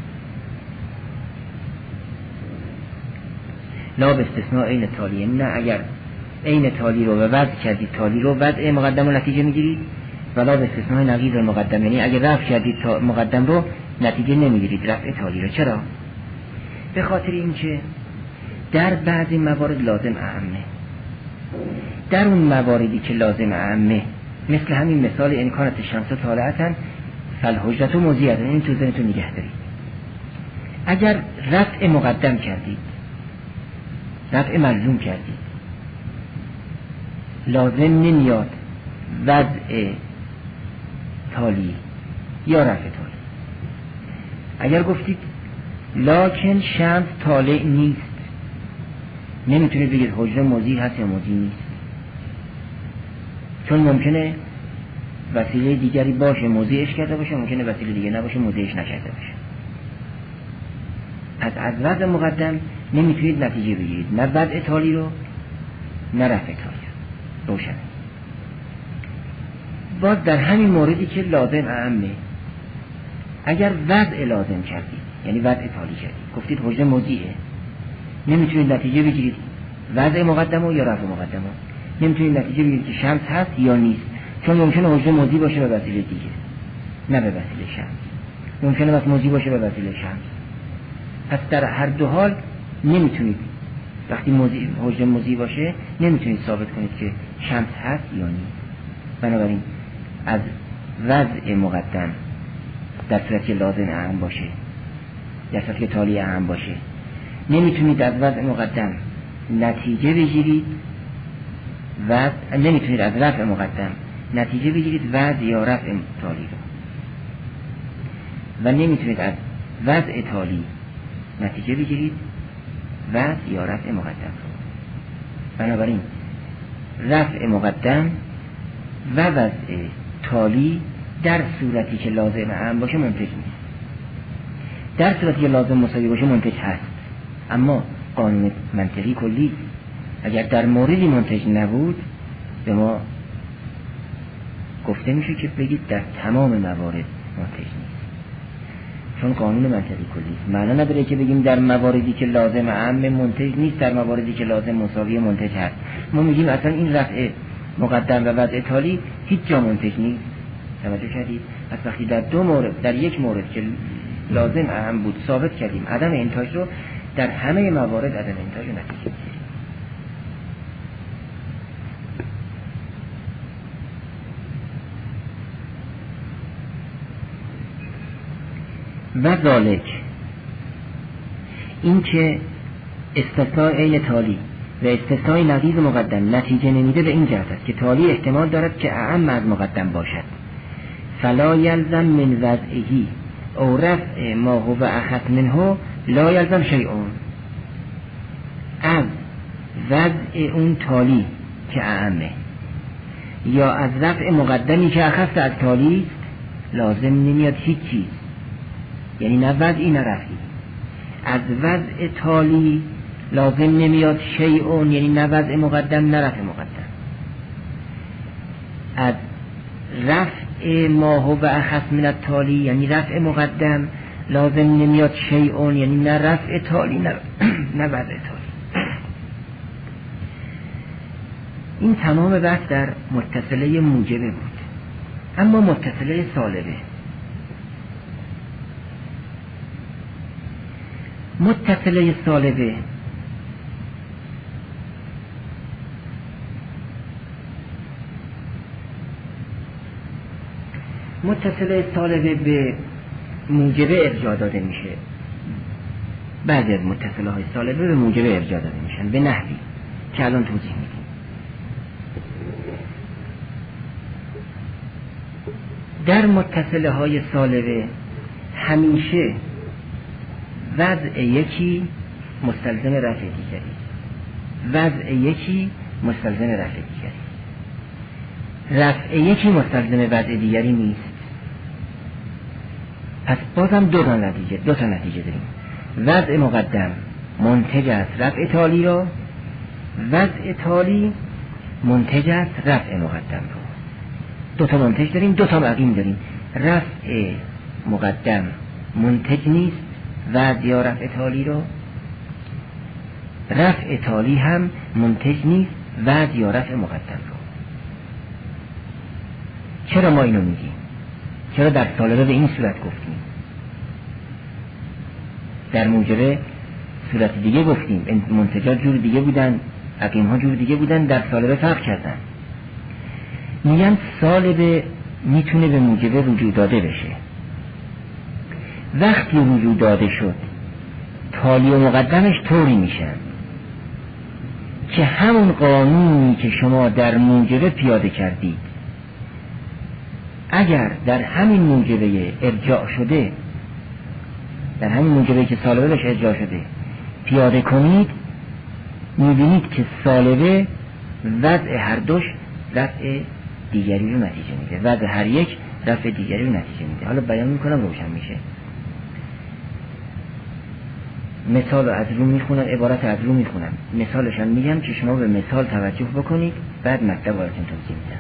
لا به استثناء عین تالی، نه اگر عین تالی رو و وضع کردید تالی رو، وضع مقدم رو نتیجه میگیرید. ولا به استثناء نقیض المقدم، یعنی اگر رفع کردید مقدم رو نتیجه نمیگیرید رفع تالی رو. چرا؟ به خاطر اینکه در بعضی موارد لازم اعمه، در اون مواردی که لازم اعمه، مثل همین مثال امکانات شمس طالعتن فالحجرة مضیعة، این تو ذهنتون نگه دارید. اگر رفع مقدم کردید، رفع ملزوم کردید، لازم نمیاد وضع تالی یا رفع تالی. اگر گفتید لکن شمس طالع نیست، نمیتونید بگید حجره موضیع هست یا موضیع نیست، چون ممکنه وسیله دیگری باشه موضیعش کرده باشه، ممکنه وسیله دیگه نباشه موضیعش نکرده باشه. از از وضع مقدم نمیتونید نتیجه بگیرید، نه وضع تالی رو نه رفع تالی رو. روشنه. باز در همین موردی که لازم اعمه، اگر وضع لازم کردید یعنی وضع تالی کردید، گفتید حجره موضیعه، نمیتونید نتیجه بگیرید وضع مقدم و یا رفع مقدم، نمیتونید نتیجه بگیرید که شمس هست یا نیست، چون ممکنه حجره موضیع باشه به وسیله دیگه نه به وسیله شمس، ممکنه بس موضیع باشه به وسیله شمس. پس در هر دو حال نمیتونید، وقتی موضیع حجره موضیع باشه نمیتونید ثابت کنید که شمس هست یا نیست. بنابراین از وضع مقدم در صورت که لازم اعم باشه، در صورت که تالی اعم باشه، نمیتونید از وضع مقدم نتیجه بگیرید و نمیتونید از رفع مقدم نتیجه بگیرید وضع یا رفع تالی رو، و نمیتونید از وضع تالی نتیجه بگیرید وضع یا رفع مقدم رو. بنابراین رفع مقدم و وضع تالی در صورتی که لازم اعم باشه منتج نیست، در صورتی که لازم مساوی باشه منتج هست. اما قانون منطقی کلی اگر در موردی منتج نبود به ما گفته میشه که بگید در تمام موارد منتج نیست، چون قانون منطقی کلی معنی نداره که بگیم در مواردی که لازم اعم منتج نیست، در مواردی که لازم مساوی منتج هست. ما میگیم اصلا این رفع مقدم و وضع تالی هیچ جا منتج نیست. توجه کردید؟ پس وقتی در دو مورد، در یک مورد که لازم اعم بود ثابت کردیم عدم انتاج رو، در همه موارد عدم انتاج رو نتیجه گیریم. و ذالک این که استثناء عین تالی و استثناء نقیض مقدم نتیجه نمیده به این جهت است که تالی احتمال دارد که اعم از مقدم باشد. فلا یلزم من وضعه او رفع ما هو اخف منه لا یلزم شیئون. از وضع اون تالی که اعمه یا از رفع مقدمی که اخف از تالی لازم نمیاد هیچ چیز، یعنی نه وضعی نه رفعی. از وضع تالی لازم نمیاد شیئون، یعنی نه وضع مقدم نه رفع مقدم. از رفع ما هو اخف من التالی یعنی رفع مقدم لازم نمیاد شیئون، یعنی نه رفع تالی نه, نه وضع تالی. این تمام بحث در متصله موجبه بود. اما متصله سالبه، متصله سالبه متصله سالبه به موجبه ارجاع داده میشه. بعضی از متصله های سالبه به موجبه ارجاع داده میشن به نحوی که الان توضیح میدیم. در متصله های سالبه همیشه وضع یکی مستلزم رفع دیگری، وضع یکی مستلزم رفع دیگری، رفع یکی مستلزم وضع دیگری نیست. پس بازم دو تا نتیجه دو تا نتیجه داریم. وضع مقدم منتج است رفع تالی را، وضع تالی منتج است رفع مقدم را. دو تا منتج داریم، دو تا مقیم داریم. رفع مقدم منتج نیست وضع یا رفع تالی را، رفع تالی هم منتج نیست وضع یا رفع مقدم را. چرا ما اینو میگیم؟ چرا در سالبه به این صورت گفتیم؟ در موجبه صورت دیگه گفتیم، منتجات جور دیگه بودن، عقیم ها جور دیگه بودن، در سالبه فرق کردن. میگن سالبه میتونه به موجبه وجود داده بشه. وقتی وجود داده شد تالی و مقدمش طوری میشن که همون قانونی که شما در موجبه پیاده کردید اگر در همین موجبه ارجاع شده، در همین موجبه که سالبه بهش ارجاع شده پیاده کنید، میبینید که سالبه وضع هر دوش رفع دیگری رو نتیجه میده، وضع هر یک رفع دیگری رو نتیجه میده. حالا بیان میکنم روشن میشه. مثال از رو میخونم، عبارت از رو میخونم، مثالشان میگم که شما به مثال توجه بکنید، بعد مطلب براتون توضیح میدم.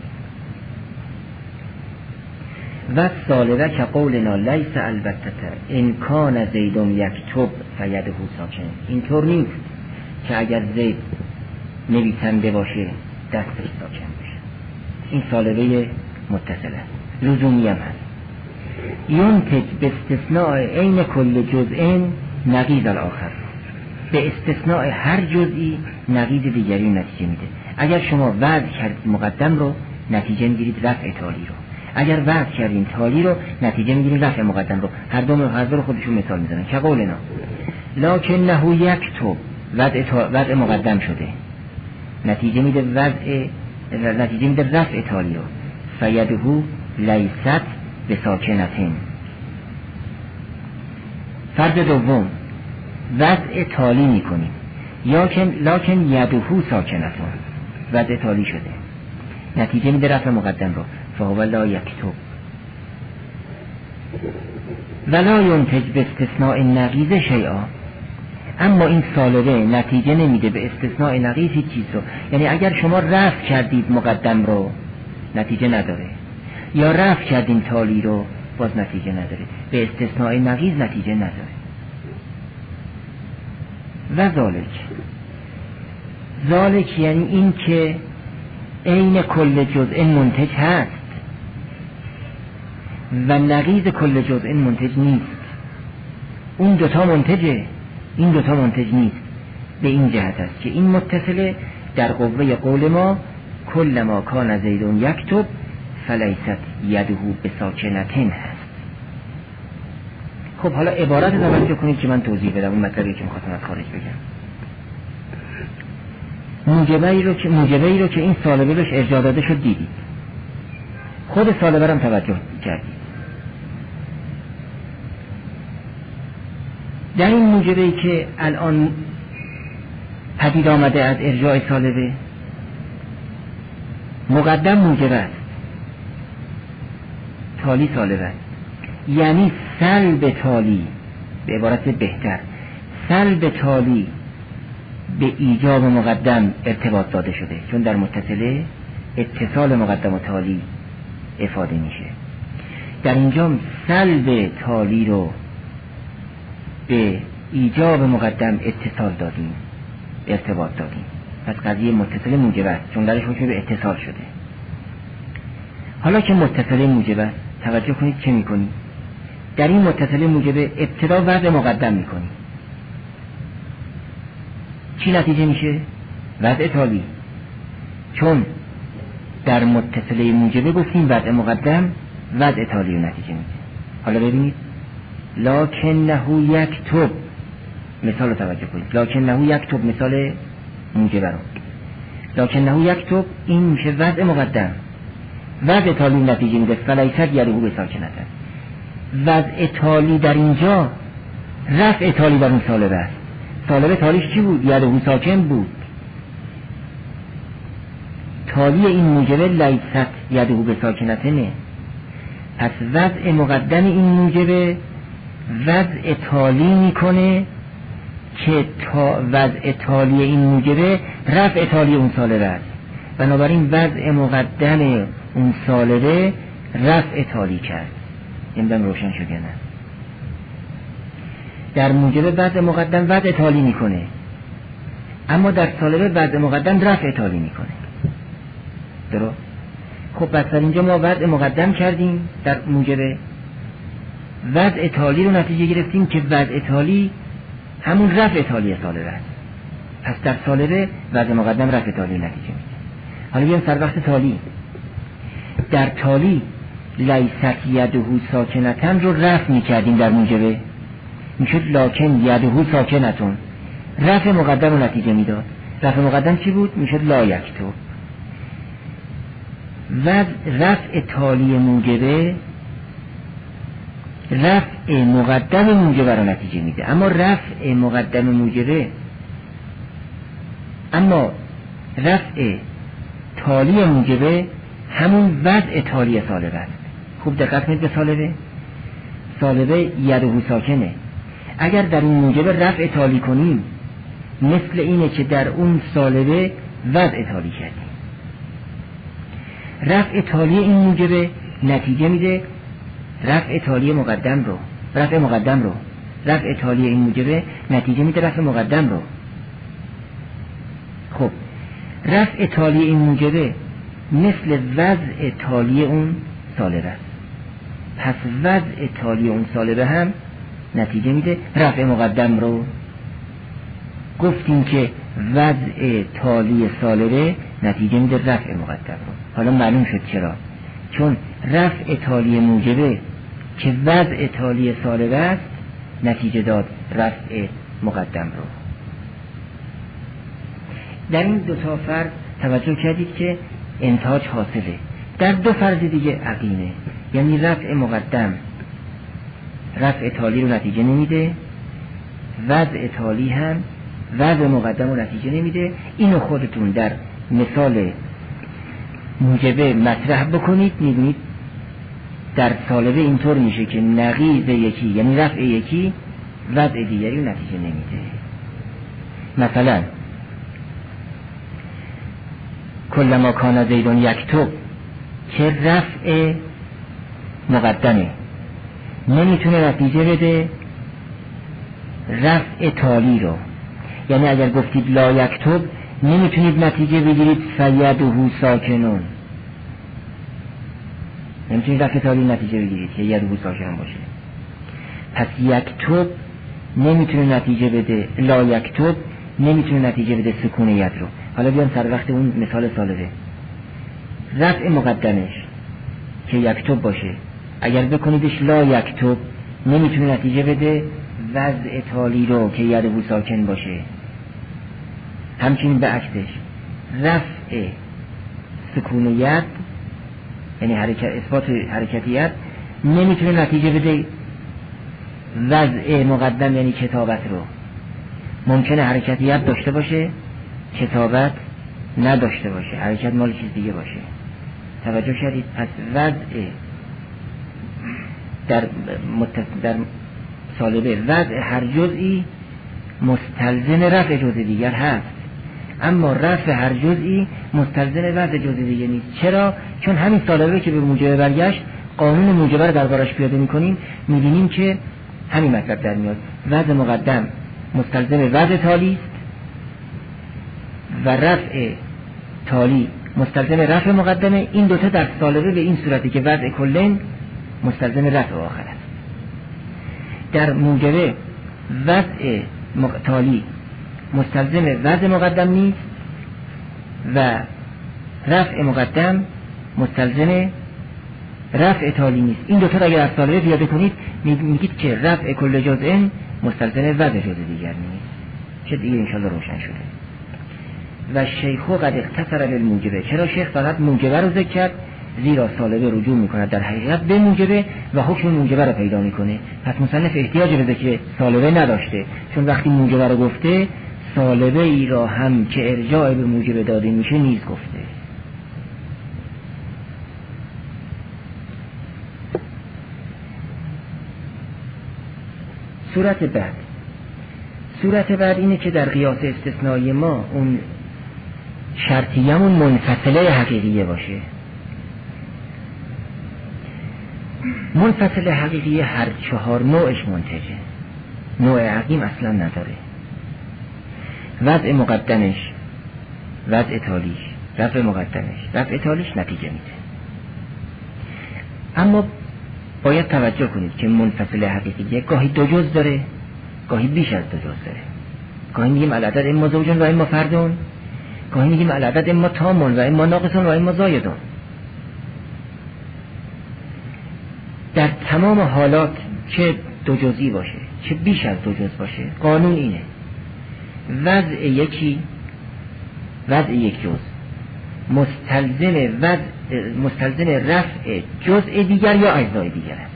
و سالبه که قولنا لیس البته امکان زیدم یکتب فیده ساکن. اینطور نیست که اگر زید نویسنده باشه دستش ساکن بشه. این سالبه متصله لزومی هم هست. ینتج به استثناء عین کل جزء نقیض الاخر، به استثناء هر جزئی نقیض دیگری نتیجه میده. اگر شما وضع کردید مقدم رو نتیجه میگیرید رفع تالی رو، اگر وضع کردین تالی رو نتیجه میگیرید رفع مقدم رو. هر دو هر دو رو خودشون مثال میزنن. که قولنا لکنه یکتب وضع وضع مقدم شده نتیجه میده وضع نتیجه میده رفع تالی رو. فیده لیست به ساکنتین. فرض دوم وضع تالی میکنیم یاکن لکن یدهو ساکنتون، وضع تالی شده نتیجه میده رفع مقدم رو. فهو لا یکتب ولا ینتج به استثناء نقیض شیئا. اما این سالبه نتیجه نمیده به استثناء نقیض هیچ چیز رو. یعنی اگر شما رفع کردید مقدم رو نتیجه نداره، یا رفع کردین تالی رو باز نتیجه نداره، به استثناء نقیض نتیجه نداره. و ذالک ذالک یعنی این که عین کل جزء منتج هست و نقیض کل جزء منتج نیست. اون دوتا منتجه، این دوتا منتج نیست. به این جهت است که این متصله در قوه قول ما کل ما کان زیدون یکتب فلیست یده به ساکنتین هست. خب حالا عبارت رو توجه کنید که من توضیح بدم اون مطلبی که می‌خواستم از خارج بگم. موجبه‌ای رو که موجبه‌ای رو که این سالبه بهش ارجاع داده شد دیدید. خود سالبه هم توجه کردید. در این موجبه‌ای که الان پدید آمده از ارجاع سالبه، مقدم موجبه است، تالی سالبه است. یعنی سلب تالی، به عبارت بهتر سلب تالی به ایجاب مقدم ارتباط داده شده، چون در متصله اتصال مقدم و تالی افاده میشه. در اینجا سلب تالی رو به ایجاب مقدم اتصال دادیم، ارتباط دادیم، پس قضیه متصله موجبه است، چون درش حکم به اتصال شده. حالا که متصله موجبه است، توجه کنید چه میکنید. در این متصله موجبه ابتدا وضع مقدم میکنید. چی نتیجه میشه؟ وضع تالی. چون در متصله موجبه گفتیم وضع مقدم وضع تالی رو نتیجه میده. حالا ببینید لکنه یکتب، مثال رو توجه کنید. لکنه یکتب مثال موجبه رو. لکنه یکتب این میشه وضع مقدم، وضع تالی نتیجه میده. فلیست یده به ساکنته. وضع تالی در اینجا رفع تالی در اون سالبه است. سالبه تالیش چی بود؟ یده ساکن بود. تالی این موجبه لیست یده به ساکنته نه. پس وضع مقدم این موجبه وضع تالی میکنه که تا وضع تالی این موجبه رفع تالی اون سالبه است. بنابراین وضع مقدم اون سالبه رفع تالی کرد. نمیدونم روشن شد یا نه. در موجبه وضع مقدم وضع تالی میکنه، اما در سالبه وضع مقدم رفع تالی میکنه. درست؟ خب پس در اینجا ما وضع مقدم کردیم در موجبه، وضع تالی رو نتیجه گرفتیم که وضع تالی همون رفع تالی سالبه است. پس در سالبه وضع مقدم رفع تالی نتیجه میده. حالا بیایم سر وقت تالی. در تالی لیست یده ساکنتن رو رفع میکردیم در موجبه، میشد لکن یده ساکنتون، رفع مقدم رو نتیجه میداد. رفع مقدم چی بود؟ میشد لا یکتب. و رفع تالی موجبه رفع مقدم موجبه رو نتیجه میده. اما رفع مقدم موجبه اما رفع تالی موجبه همون وضع تالی سالبه است. خوب دقت کنید به سالبه. سالبه یده ساکنه. اگر در این موجبه رفع تالی کنیم مثل اینه که در اون سالبه وضع تالی کردیم. رفع تالی این موجبه نتیجه میده رفع تالی مقدم رو، رفع مقدم رو. رفع تالی این موجبه نتیجه میده رفع مقدم رو. خب رفع تالی این موجبه مثل وضع تالی اون سالبه است. پس وضع تالی اون سالبه هم نتیجه میده رفع مقدم رو. گفتیم که وضع تالی سالبه نتیجه میده رفع مقدم رو. حالا معلوم شد چرا. چون رفع تالی موجبه که وضع تالی سالبه است نتیجه داد رفع مقدم رو. در این دو تا فرض توجه کردید که انتاج حاصله. در دو فرض دیگه عقیمه، یعنی رفع مقدم رفع تالی رو نتیجه نمیده، وضع تالی هم وضع مقدم رو نتیجه نمیده. اینو خودتون در مثال موجبه مطرح بکنید، میبینید در سالبه اینطور میشه که نقیض یکی یعنی رفع یکی وضع دیگری رو نتیجه نمیده. مثلا کلما کان زیدون یکتب که رفع مقدمه نمیتونه نتیجه بده رفع تالی رو. یعنی اگر گفتید لا یکتب نمیتونید نتیجه بگیرید فیده ساکنون، نمیتونید رفع تالی نتیجه بگیرید که یده ساکنون باشه. پس یکتب نمیتونه نتیجه بده، لا یکتب نمیتونه نتیجه بده سکون ید رو. حالا بیام سر وقت اون مثال سالبه. رفع مقدمش که یکتب باشه اگر بکنیدش لا یکتب نمیتونه نتیجه بده وضع تالی رو که یده ساکن باشه. همچنین به عکسش رفع سکون ید یعنی حرکت اثبات حرکتیت نمیتونه نتیجه بده وضع مقدم یعنی کتابت رو. ممکنه حرکتیت داشته باشه کتابت نداشته باشه، حرکت مال چیز دیگه باشه. توجه کردید؟ پس وضع در مت... در سالبه وضع هر جزئی مستلزم رفع جزء دیگر هست، اما رفع هر جزئی مستلزم وضع جزء دیگر نیست. چرا؟ چون همین سالبه که به موجب برگشت قانون موجبه رو دربارش پیاده می‌کنیم، می‌بینیم که همین مطلب در میاد. وضع مقدم مستلزم وضع تالی است و رفع تالی مستلزم رفع مقدمه. این دوتا در سالبه به این صورتی که وضع کلن مستلزم رفع آخر است. در موجبه وضع تالی مستلزم وضع مقدم نیست و رفع مقدم مستلزم رفع تالی نیست. این دوتا را اگر از سالبه پیاده کنید میگید که رفع کل جزء مستلزم وضع جزء دیگر نیست. چه دیگه انشاءالله روشن شده. و شیخ قد اختصر بالموجبه. چرا شیخ فقط موجبه رو ذکر کرد؟ زیرا سالبه رجوع میکند در حقیقت به موجبه و حکم موجبه رو پیدا میکنه. پس مصنف احتیاج به ذکر سالبه نداشته، چون وقتی موجبه رو گفته سالبه ای را هم که ارجاع به موجبه داده میشه نیز گفته. صورت بعد صورت بعد اینه که در قیاس استثنایی ما اون شرطیمون منفصله حقیقیه باشه. منفصل حقیقی هر چهار نوعش منتجه، نوع عقیم اصلا نداره. وضع مقدمش، وضع تالیش، رفع مقدمش، رفع تالیش نتیجه میده. اما باید توجه کنید که منفصل حقیقیه گاهی دو جز داره، گاهی بیش از دو جز داره. گاهی میگیم العدد اما زوجون و اما فردون، گاهی میگیم العدد اما تامون و اما ناقصون و اما زایدون. در تمام حالات چه دو جزئی باشه چه بیش از دو جز باشه، قانون اینه: وضع یکی وضع یک جز مستلزم وضع مستلزم رفع جزء دیگر یا اجزای دیگر است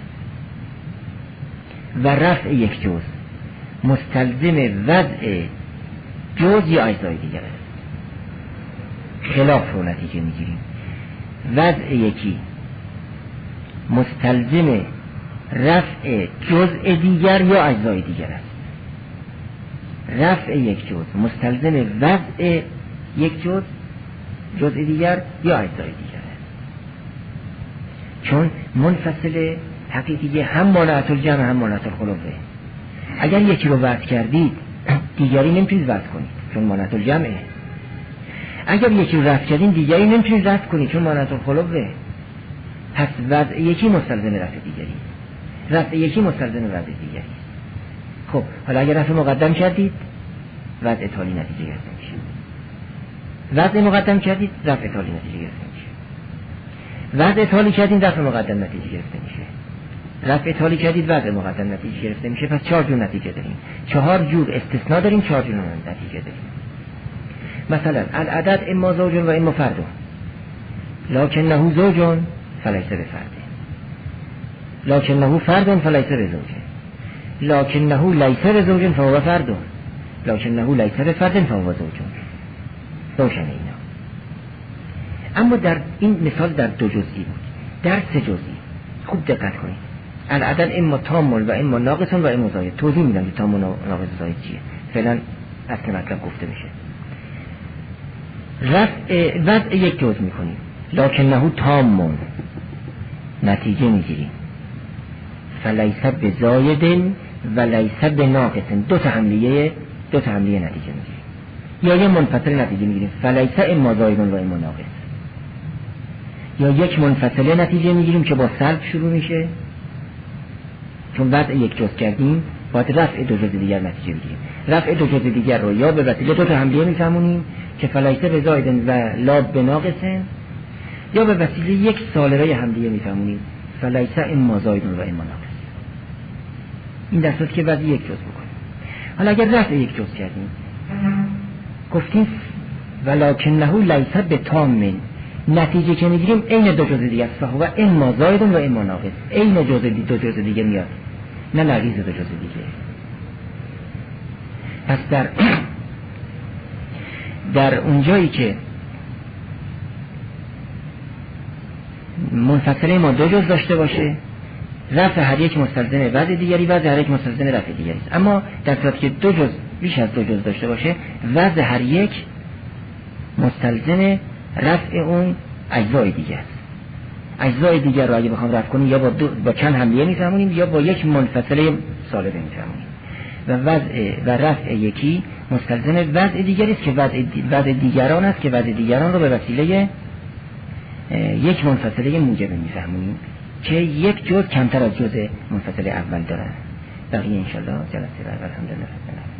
و رفع یک جز مستلزم وضع جز یا اجزای دیگر است. خلاف رو نتیجه میگیریم. وضع یکی مستلزم رفع جزء دیگر یا اجزای دیگر است. رفع یک جزء مستلزم وضع یک جزء جزء دیگر یا اجزای دیگر است. چون منفصل حقیقی هم مانعت الجمع هم مانعت الخلوه. اگر یکی رو وضع کردید دیگری نمیتونید وضع کنید چون مانعت الجمعه. اگر یکی رو رفع کردید دیگری نمیتونید رفع کنید چون مانعت الخلوه. پس وضع یکی مستلزم رفع دیگری، رفع یکی مستلزم وضع دیگری. خب حالا اگر رفع مقدم کردید وضع تالی نتیجه گرفته میشه، وضع مقدم کردید رفع تالی نتیجه گرفته میشه، وضع تالی کردید رفع مقدم نتیجه گرفته میشه، رفع تالی کردید وضع مقدم نتیجه گرفته میشه. پس چهار جور نتیجه داریم، چهار جور استثناء داریم، چهار جور نتیجه داریم. مثلا العدد اما زوجون و اما فردون لکنه زوجون فلیس به فرده، لکنه فردون فلیس به زوجه، لکنه لیس به زوجن فهو فردون، لکنه لیس به فردن فهو زوجون. روشن اینا. اما در این مثال در دو جزئی بود، در سه جزئی خوب دقت کنید. العدد اما تامون و اما ناقصون و اما زاید. توضیح میدم که تامون و ناقص زاید چیه، فعلا اصل مطلب گفته میشه. رفع وضع یک جزء میکنیم، لکنه تامون نتیجه میگیریم فلیس به زایدن و لیس به ناقصن. دو تا حملیه دو تا حملیه نتیجه میگیریم. یا یه منفصل نتیجه میگیریم فلیس اما زایدن و اما ناقص، یا یک منفصله نتیجه میگیریم که با سلب شروع میشه چون وضع یک جزء کردیم باید رفع دو جزء دیگر نتیجه بگیریم. رفع دو جزء دیگر رو یا به وسیله دو تا حملیه میفهمونیم که فلیس به زایدن و لا به ناقصن، یا به وسیله یک سالبه حملیه میفهمونیم فلیس اما زایدن و اما ناقص. این در صورتی که وضع یک جز بکنیم. حالا اگر رفع یک جز کردیم گفتیم ولکنه لیس بتام، نتیجه که میگیریم عین دو جز دیگه است، و اما زائد و اما ناقص، عین جز دو جز دیگه میاد، نه نقیض دو جز دیگه. پس در در اونجایی که منفصله ما دو جز داشته باشه، رفع هر یک مستلزم وضع دیگری، وضع هر یک مستلزم رفع دیگری است. اما در صورتی که دو جز بیش از دو جز داشته باشه، وضع هر یک مستلزم رفع اون اجزای دیگه است. اجزای دیگر رو اگه بخوام رفع کنیم یا با, دو با چند حملیه میفهمونیم یا با یک منفصله سالبه میفهمونیم، و وضع و رفع یکی مستلزم وضع دیگری است که وضع, وضع دیگران است که وضع دیگران رو به وسیله یک منفصله موجبه میفهمونیم که یک جز کمتر از جز منفصله اول داره. بقیه انشالله جلسه بعد. الحمدلله.